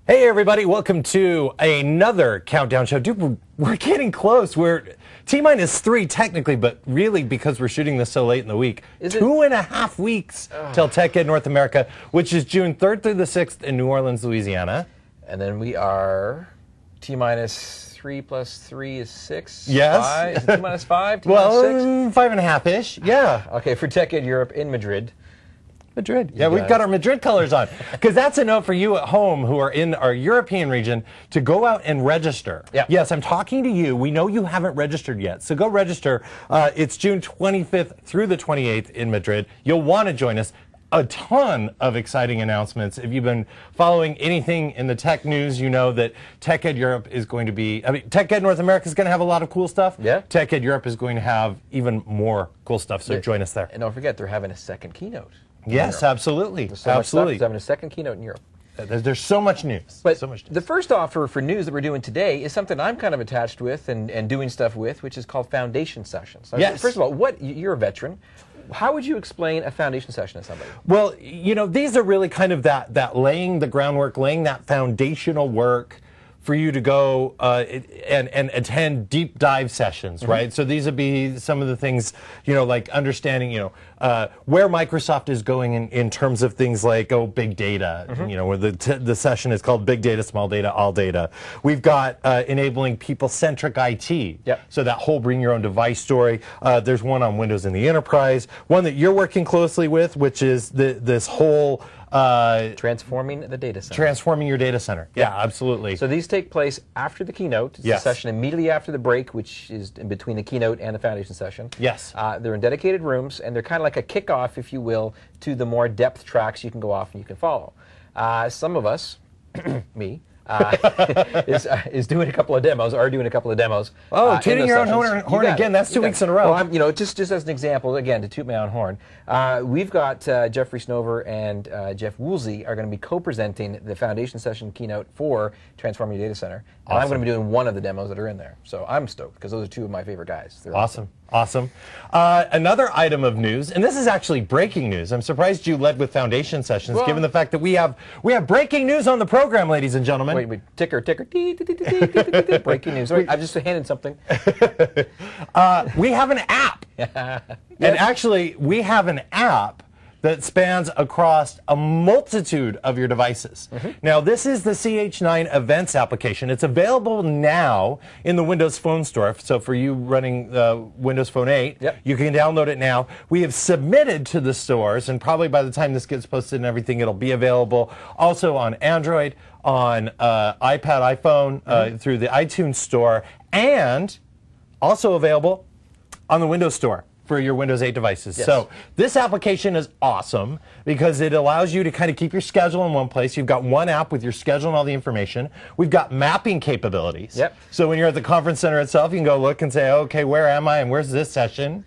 Hey everybody, welcome to another countdown show. Dude, we're getting close. We're T-minus 3 technically, but really because we're shooting this so late in the week, 2.5 weeks till TechEd North America, which is June 3rd through the 6th in New Orleans, Louisiana. And then we are T-minus 3 plus 3 is 6. Yes. 5? Is it T-minus 5? Well, 6? 5.5-ish, yeah. Okay, for TechEd Europe in Madrid. Madrid. Yeah, we've got our Madrid colors on. Because that's a note for you at home who are in our European region to go out and register. Yeah. Yes, I'm talking to you. We know you haven't registered yet. So go register. It's June 25th through the 28th in Madrid. You'll want to join us. A ton of exciting announcements. If you've been following anything in the tech news, you know that TechEd Europe is going to be, TechEd North America is going to have a lot of cool stuff. Yeah. TechEd Europe is going to have even more cool stuff, so join us there. And don't forget, they're having a second keynote. Yes, absolutely. So absolutely. They're having a second keynote in Europe. There's so much news. But so much news. The first offer for news that we're doing today is something I'm kind of attached with and doing stuff with, which is called foundation sessions. Yes. First of all, you're a veteran. How would you explain a foundation session to somebody? Well, you know, these are really kind of that laying the groundwork, laying that foundational work for you to go and attend deep dive sessions, right? So these would be some of the things, you know, like understanding, you know, where Microsoft is going in terms of things like, big data, you know, where the session is called Big Data, Small Data, All Data. We've got enabling people-centric IT. Yep. So that whole bring your own device story. There's one on Windows in the Enterprise, one that you're working closely with, which is this whole transforming the data center. Transforming your data center. Yeah, absolutely. So these take place after the keynote. It's Yes. a session immediately after the break, which is in between the keynote and the foundation session. Yes. They're in dedicated rooms, and they're kind of like a kickoff, if you will, to the more depth tracks you can go off and you can follow. Some of us, me, is doing a couple of demos, are doing a couple of demos. Tooting your own horn again. That's 2 weeks in a row. Well, you know, just as an example, again, to toot my own horn, we've got Jeffrey Snover and Jeff Woolsey are going to be co-presenting the foundation session keynote for Transforming Your Data Center. And I'm going to be doing one of the demos that are in there. So I'm stoked, because those are two of my favorite guys. They're awesome. Awesome. Another item of news, and this is actually breaking news. I'm surprised you led with foundation sessions, given the fact that we have breaking news on the program, ladies and gentlemen. Wait, ticker, breaking news. Wait, I've just handed something. We have an app. And actually, we have an app that spans across a multitude of your devices. Now, this is the CH9 Events application. It's available now in the Windows Phone Store. So for you running Windows Phone 8, you can download it now. We have submitted to the stores, and probably by the time this gets posted and everything, it'll be available also on Android, on iPad, iPhone, through the iTunes Store, and also available on the Windows Store for your Windows 8 devices. Yes. So this application is awesome because it allows you to kind of keep your schedule in one place. You've got one app with your schedule and all the information. We've got mapping capabilities. Yep. So when you're at the conference center itself, you can go look and say, okay, where am I and where's this session?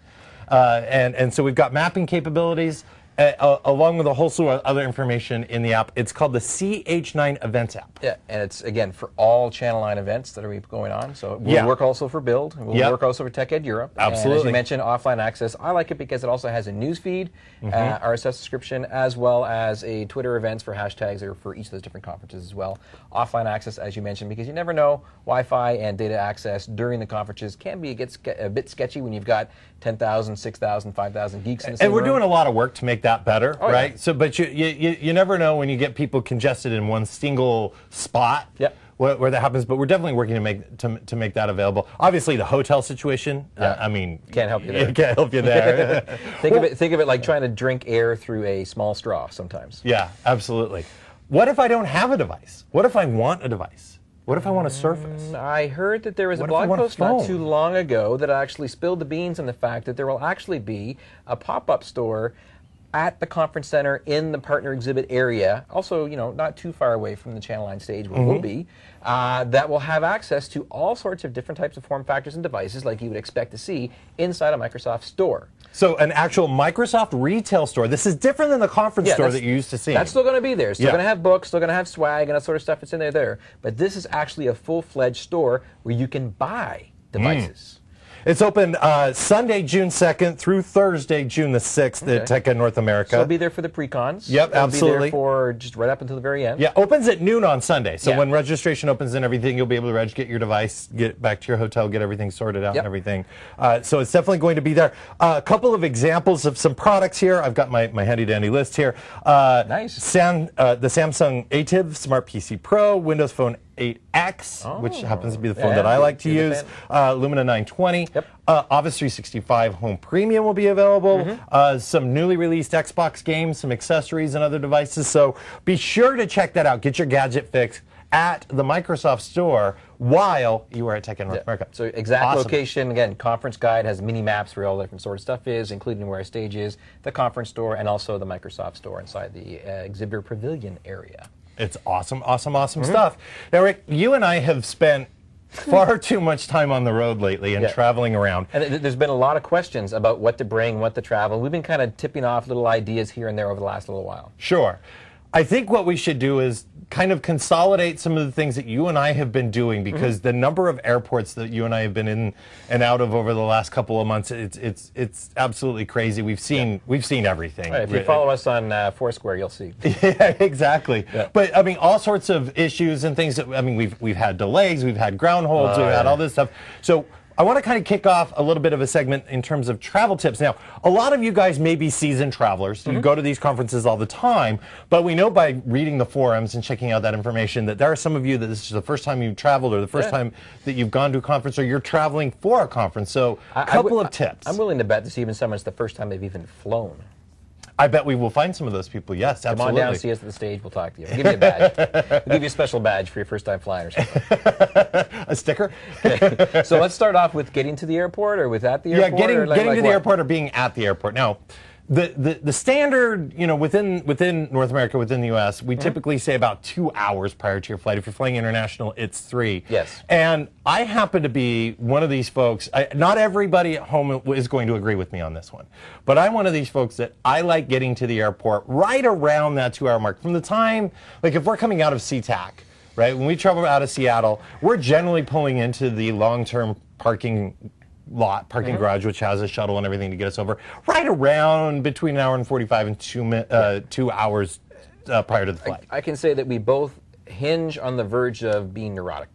And so we've got mapping capabilities along with a whole slew of other information in the app. It's called the CH9 Events app. Yeah, and it's, again, for all Channel 9 events that are going on. So it will work also for Build. It will work also for TechEd Europe. Absolutely. And as you mentioned, offline access. I like it because it also has a news feed, RSS subscription, as well as a Twitter events for hashtags or for each of those different conferences as well. Offline access, as you mentioned, because you never know, Wi-Fi and data access during the conferences can be a bit sketchy when you've got 10,000, 6,000, 5,000 geeks in the same And we're room. doing a lot of work to make that better, right? Yeah. So, but you never know when you get people congested in one single spot. Yep. Where that happens, but we're definitely working to make that available. Obviously, the hotel situation. I mean, can't help you there. Can't help you there. Think of it like trying to drink air through a small straw sometimes. Yeah, absolutely. What if I don't have a device? What if I want a device? What if I want a Surface? I heard that there was a What if I blog want a post not phone? too long ago that actually spilled the beans on the fact that there will actually be a pop-up store at the conference center in the partner exhibit area, also, you know, not too far away from the Channel 9 stage where we'll be, that will have access to all sorts of different types of form factors and devices like you would expect to see inside a Microsoft store. So an actual Microsoft retail store. This is different than the conference store that you used to see. That's still going to be there. Still going to have books, still going to have swag and that sort of stuff that's in there. But this is actually a full-fledged store where you can buy devices. It's open Sunday, June 2nd through Thursday, June the 6th at TechEd North America. So I'll be there for the pre-cons. Yep, absolutely. Be there for just right up until the very end. Yeah, opens at noon on Sunday. So when registration opens and everything, you'll be able to get your device, get back to your hotel, get everything sorted out and everything. So it's definitely going to be there. A couple of examples of some products here. I've got my handy-dandy list here. Nice. The Samsung ATIV Smart PC Pro, Windows Phone 8X, which happens to be the phone that I like to use, Lumina 920. Office 365 Home Premium will be available. Some newly released Xbox games, some accessories and other devices. So be sure to check that out. Get your gadget fix at the Microsoft Store while you are at TechEd North America. So exact location, again, conference guide has mini maps where all the different sort of stuff is, including where our stage is, the conference store, and also the Microsoft Store inside the exhibitor pavilion area. It's awesome, awesome, awesome stuff. Now, Rick, you and I have spent far too much time on the road lately and traveling around. And there's been a lot of questions about what to bring, what to travel. We've been kind of tipping off little ideas here and there over the last little while. Sure. I think what we should do is kind of consolidate some of the things that you and I have been doing, because the number of airports that you and I have been in and out of over the last couple of months, it's absolutely crazy. We've seen everything. Right, if you follow us on Foursquare, you'll see. Yeah, exactly. But I mean, all sorts of issues and things that, I mean, we've had delays, we've had ground holds, we've had all this stuff. So I want to kind of kick off a little bit of a segment in terms of travel tips. Now, a lot of you guys may be seasoned travelers. You go to these conferences all the time, but we know by reading the forums and checking out that information that there are some of you that this is the first time you've traveled, or the first time that you've gone to a conference, or you're traveling for a conference. So a couple of tips. I'm willing to bet this even someone's the first time they've even flown. I bet we will find some of those people, yes, absolutely. Come on down, see us at the stage, we'll talk to you. We'll give you a badge. We'll give you a special badge for your first time flying or something. A sticker? Okay. So let's start off with getting to the airport, or with at the airport? Yeah, getting to the airport or being at the airport. Now, the standard, you know, within North America, within the U.S., we typically say about 2 hours prior to your flight. If you're flying international, it's 3. Yes. And I happen to be one of these folks. Not everybody at home is going to agree with me on this one, but I'm one of these folks that I like getting to the airport right around that 2 hour mark. From the time, like if we're coming out of SeaTac, right, when we travel out of Seattle, we're generally pulling into the long-term parking garage, which has a shuttle and everything to get us over, right around between an hour and 45 and 2 hours prior to the flight. I can say that we both hinge on the verge of being neurotic.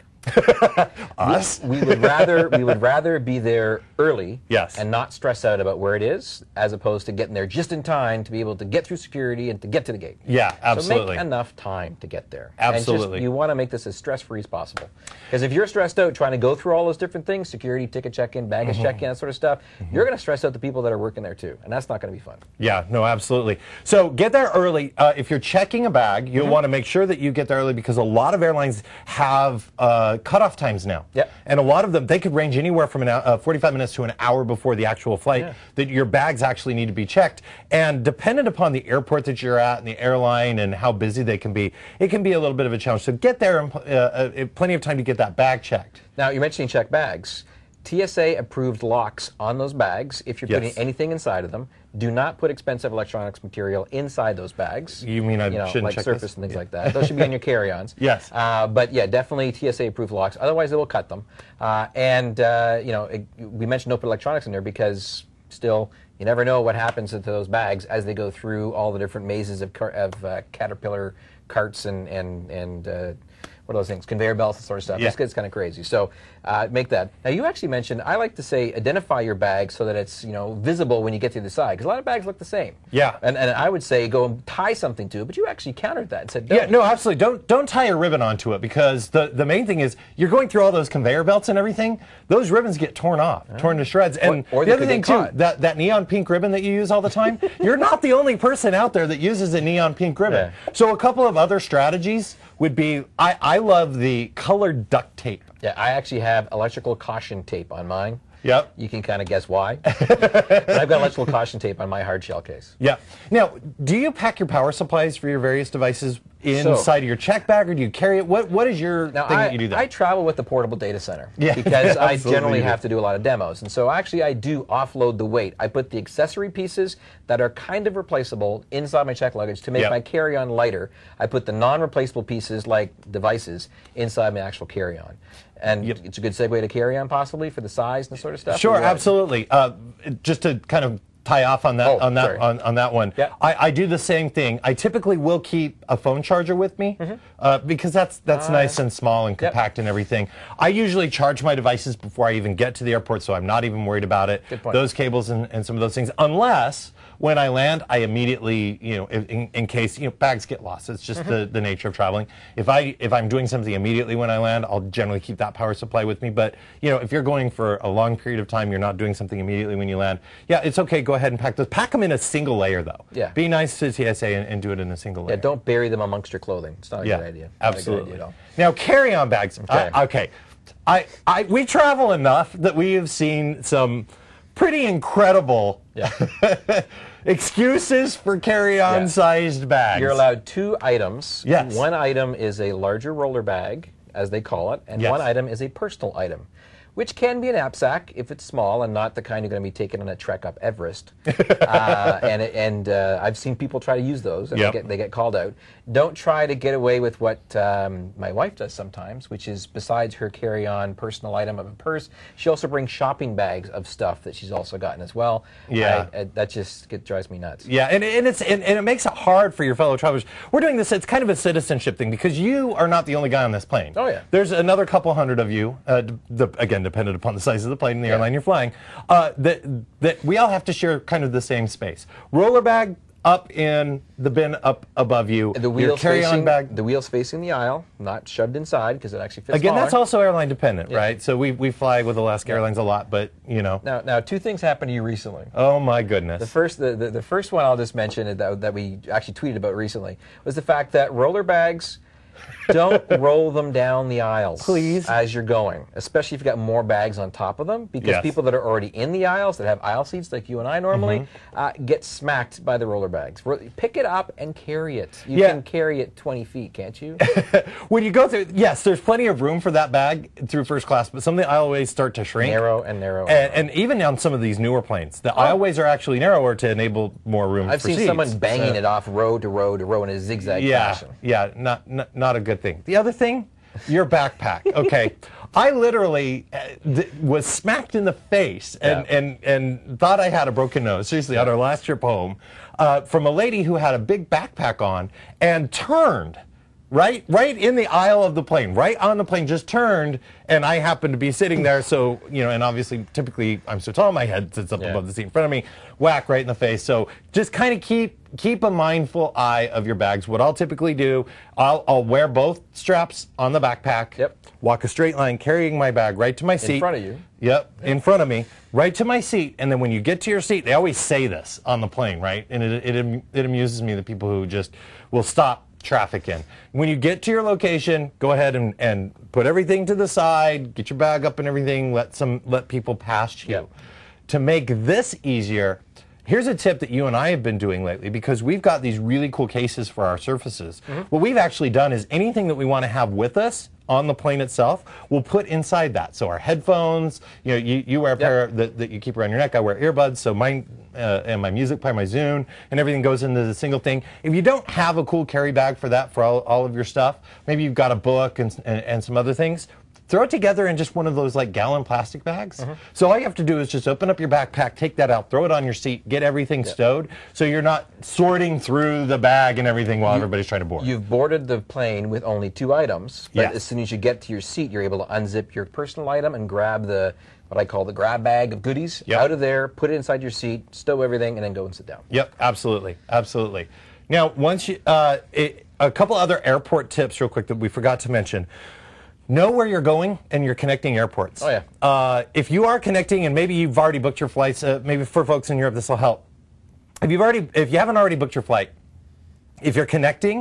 Us? We would rather be there early, yes, and not stress out about where it is, as opposed to getting there just in time to be able to get through security and to get to the gate. Yeah, absolutely. So make enough time to get there. Absolutely. And just, you want to make this as stress-free as possible. Because if you're stressed out trying to go through all those different things, security, ticket check-in, baggage check-in, that sort of stuff, you're going to stress out the people that are working there too, and that's not going to be fun. Yeah, no, absolutely. So get there early. If you're checking a bag, you'll want to make sure that you get there early, because a lot of airlines have cutoff times now. Yep. And a lot of them, they could range anywhere from 45 minutes to an hour before the actual flight, that your bags actually need to be checked. And dependent upon the airport that you're at and the airline and how busy they can be, it can be a little bit of a challenge. So get there in plenty of time to get that bag checked. Now, you're mentioning checked bags. TSA approved locks on those bags if you're putting anything inside of them. Do not put expensive electronics material inside those bags. You mean shouldn't like check Surface this? and things like that. Those should be on your carry-ons. Yes. But yeah, definitely TSA approved locks. Otherwise, they will cut them. We mentioned open electronics in there because still, you never know what happens to those bags as they go through all the different mazes of Caterpillar carts and what are those things? Conveyor belts and sort of stuff. Yeah. It's kind of crazy. So make that. Now, you actually mentioned, I like to say, identify your bag so that it's visible when you get to the side, because a lot of bags look the same. Yeah. And I would say go and tie something to it, but you actually countered that and said, don't. Yeah, no, absolutely. Don't tie a ribbon onto it, because the main thing is you're going through all those conveyor belts and everything. Those ribbons get torn off, torn to shreds. And or the other thing too, that neon pink ribbon that you use all the time, you're not the only person out there that uses a neon pink ribbon. Yeah. So a couple of other strategies would be, I love the colored duct tape. Yeah, I actually have electrical caution tape on mine. Yep. You can kind of guess why. But I've got electrical caution tape on my hard shell case. Yeah. Now, do you pack your power supplies for your various devices inside of your check bag, or do you carry it? What is your thing that you do there? I travel with the portable data center Yeah, because I generally you do. have to do a lot of demos. And so actually I do offload the weight. I put the accessory pieces that are kind of replaceable inside my check luggage to make Yep. my carry-on lighter. I put the non-replaceable pieces like devices inside my actual carry-on. And it's a good segue to carry-on possibly for the size and sort of stuff. Sure, absolutely. Just to kind of tie off on that on that one. Yeah. I do the same thing. I typically will keep a phone charger with me because that's nice and small and compact and everything. I usually charge my devices before I even get to the airport, so I'm not even worried about it. Good point. Those cables and some of those things, unless when I land, I immediately, in case bags get lost. It's just the nature of traveling. If I'm doing something immediately when I land, I'll generally keep that power supply with me. But if you're going for a long period of time, you're not doing something immediately when you land. Yeah, it's okay. Go ahead and pack those. Pack them in a single layer, though. Yeah. Be nice to TSA and do it in a single layer. Yeah, don't bury them amongst your clothing. It's not a good idea. Absolutely. Not a good idea at all. Now, carry-on bags. Okay. We travel enough that we have seen some pretty incredible excuses for carry-on sized bags. You're allowed 2 items. Yes. One item is a larger roller bag, as they call it, and one item is a personal item, which can be a knapsack if it's small and not the kind you're going to be taking on a trek up Everest. and I've seen people try to use those, and they get called out. Don't try to get away with what my wife does sometimes, which is besides her carry-on personal item of a purse, she also brings shopping bags of stuff that she's also gotten as well. Yeah. That just drives me nuts. Yeah, and it makes it hard for your fellow travelers. We're doing this, it's kind of a citizenship thing because you are not the only guy on this plane. Oh, yeah. There's another couple hundred of you, again, dependent upon the size of the plane and the airline you're flying, that we all have to share kind of the same space. Roller bag up in the bin up above you. The wheels carry-on bag. The wheels facing the aisle, not shoved inside because it actually fits Again, smaller. that's also airline dependent, right? So we fly with Alaska Airlines a lot, but Now, 2 things happened to you recently. Oh my goodness. The first one I'll just mention that we actually tweeted about recently was the fact that roller bags don't roll them down the aisles Please. as you're going, especially if you've got more bags on top of them, because people that are already in the aisles, that have aisle seats like you and I normally, get smacked by the roller bags. Pick it up and carry it. You can carry it 20 feet, can't you? When you go through, yes, there's plenty of room for that bag through first class, but some of the aisleways start to shrink. Narrow and narrow. And even on some of these newer planes, the aisleways are actually narrower to enable more room I've for seen seats. someone banging it off row to row to row in a zigzag fashion. Yeah, not a good thing. The other thing, your backpack. Okay, I literally was smacked in the face and thought I had a broken nose. Seriously, on our last trip home, from a lady who had a big backpack on and turned. Right in the aisle of the plane, right on the plane, just turned, and I happened to be sitting there, so, and obviously, typically, I'm so tall, my head sits up above the seat in front of me, whack right in the face, so just kind of keep a mindful eye of your bags. What I'll typically do, I'll wear both straps on the backpack, walk a straight line, carrying my bag right to my seat. In front of you. Yep, in front of me, right to my seat, and then when you get to your seat, they always say this on the plane, right, and it amuses me, the people who just will stop traffic in. When you get to your location, go ahead and put everything to the side, get your bag up and everything, let people past you. To make this easier, here's a tip that you and I have been doing lately, because we've got these really cool cases for our surfaces. What we've actually done is anything that we want to have with us on the plane itself, we'll put inside that. So our headphones, you wear a pair that you keep around your neck. I wear earbuds, so mine and my music player, my Zune, and everything goes into the single thing. If you don't have a cool carry bag for that, for all of your stuff, maybe you've got a book and some other things, throw it together in just one of those like gallon plastic bags. So all you have to do is just open up your backpack, take that out, throw it on your seat, get everything stowed, so you're not sorting through the bag and everything while everybody's trying to board. You've boarded the plane with only 2 items, but as soon as you get to your seat, you're able to unzip your personal item and grab what I call the grab bag of goodies out of there, put it inside your seat, stow everything, and then go and sit down. Yep, absolutely. Now, once you, a couple other airport tips real quick that we forgot to mention. Know where you're going and you're connecting airports. Oh, yeah. If you are connecting, and maybe you've already booked your flights, maybe for folks in Europe this will help. If you haven't already booked your flight, if you're connecting,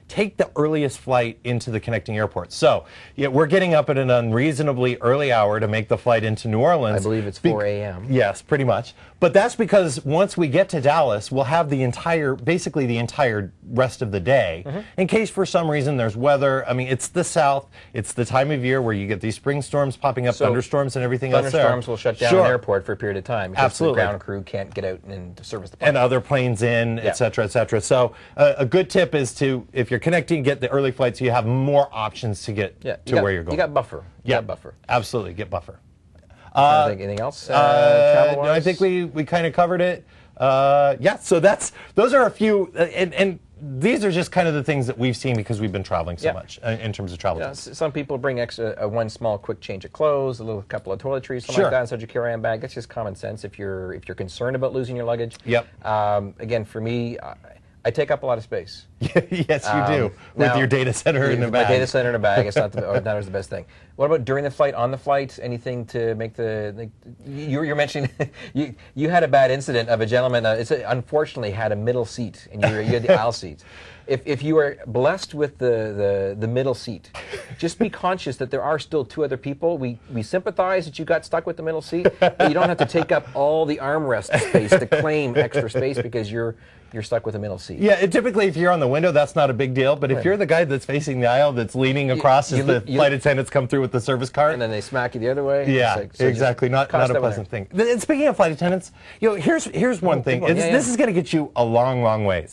take the earliest flight into the connecting airport. So yeah, we're getting up at an unreasonably early hour to make the flight into New Orleans. I believe it's 4 a.m. Yes, pretty much. But that's because once we get to Dallas, we'll have basically the entire rest of the day, in case for some reason there's weather. I mean, it's the South. It's the time of year where you get these spring storms popping up, thunderstorms and everything else there. Thunderstorms will shut down an airport for a period of time. Because Absolutely. the ground crew can't get out and service the plane. And other planes in, et cetera, et cetera. So a good tip is to, if you're connecting, get the early flight so you have more options to get to where you're going. You got buffer. You got buffer. Absolutely, get buffer. Anything else? Travel-wise? No, I think we kind of covered it. Yeah, so those are a few, and these are just kind of the things that we've seen because we've been traveling so much in terms of travel. Yeah, some people bring extra one small quick change of clothes, a little couple of toiletries, something like that inside your carry-on bag. That's just common sense if you're concerned about losing your luggage. Yep. Again, for me, I take up a lot of space. Yes, you do. With your data center in a bag. My data center in a bag. It's not always the best thing. What about during the flight, on the flight? Anything to make you're mentioning you had a bad incident of a gentleman. Unfortunately had a middle seat, and you had the aisle seat. If you are blessed with the middle seat, just be conscious that there are still two other people. We sympathize that you got stuck with the middle seat, but you don't have to take up all the armrest space to claim extra space because you're stuck with a middle seat. Yeah, typically if you're on the window, that's not a big deal. But if you're the guy that's facing the aisle, that's leaning across as the flight attendants come through with the service cart, and then they smack you the other way. Yeah, exactly. Not a pleasant thing. And speaking of flight attendants, here's one thing. This is going to get you a long, long ways.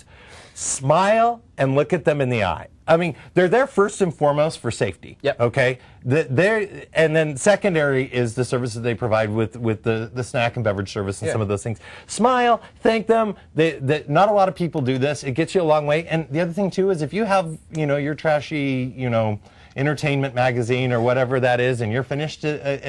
Smile and look at them in the eye. I mean, they're there first and foremost for safety. Yep. Okay. And then secondary is the services they provide with the snack and beverage service and some of those things. Smile, thank them. Not a lot of people do this. It gets you a long way. And the other thing too is if you have your trashy entertainment magazine or whatever that is, and you're finished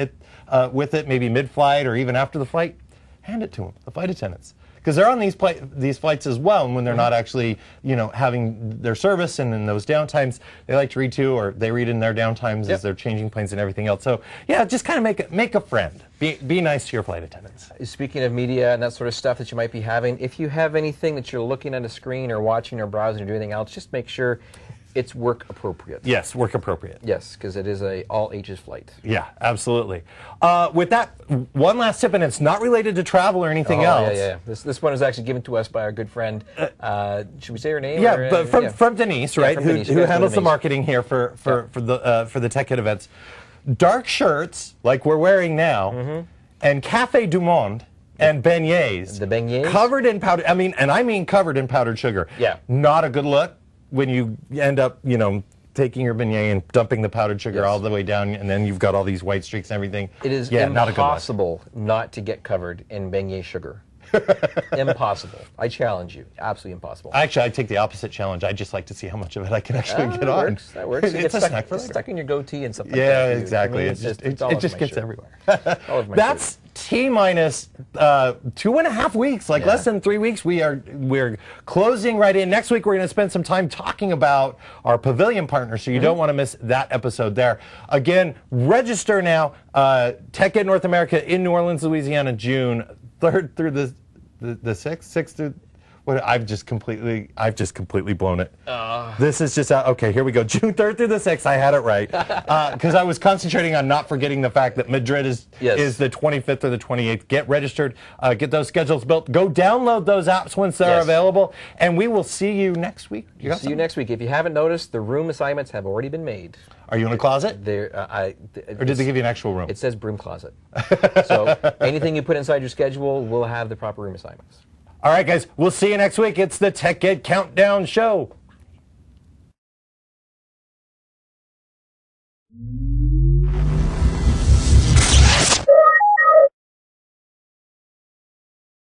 with it, maybe mid-flight or even after the flight, hand it to them, the flight attendants. Because they're on these flights as well, and when they're not actually, having their service and in those downtimes, they like to read too, or they read in their downtimes as they're changing planes and everything else. So yeah, just kind of make a friend. Be nice to your flight attendants. Speaking of media and that sort of stuff that you might be having, if you have anything that you're looking at a screen or watching or browsing or doing anything else, just make sure it's work appropriate. Yes, work appropriate. Yes, because it is a all ages flight. Yeah, absolutely. With that, one last tip, and it's not related to travel or anything else. Yeah. This one is actually given to us by our good friend. Should we say her name? Yeah, but from Denise, right? From Denise, who handles the marketing here for the Tech Hit events. Dark shirts like we're wearing now, and Café du Monde. And beignets. The beignets? Covered in powdered. I mean covered in powdered sugar. Yeah. Not a good look when you end up, taking your beignet and dumping the powdered sugar all the way down, and then you've got all these white streaks and everything. It is impossible not to get covered in beignet sugar. Impossible. I challenge you. Absolutely impossible. Actually, I take the opposite challenge. I just like to see how much of it I can actually get on. That works. It's a snack for later. Stuck in your goatee and stuff like that. Yeah, exactly. It just gets everywhere. That's T-minus 2.5 weeks, less than 3 weeks. We're closing right in. Next week, we're going to spend some time talking about our Pavilion partner, so you don't want to miss that episode there. Again, register now. Tech Ed North America in New Orleans, Louisiana, June 3rd through the 6th through. I've just completely blown it. This is just okay. Here we go. June 3rd through the 6th. I had it right because I was concentrating on not forgetting the fact that Madrid is the 25th or the 28th. Get registered. Get those schedules built. Go download those apps once they're available, and we will see you next week. See you next week. If you haven't noticed, the room assignments have already been made. Are you in a closet? Or did they give you an actual room? It says broom closet. So anything you put inside your schedule will have the proper room assignments. All right, guys. We'll see you next week. It's the Tech Ed Countdown Show.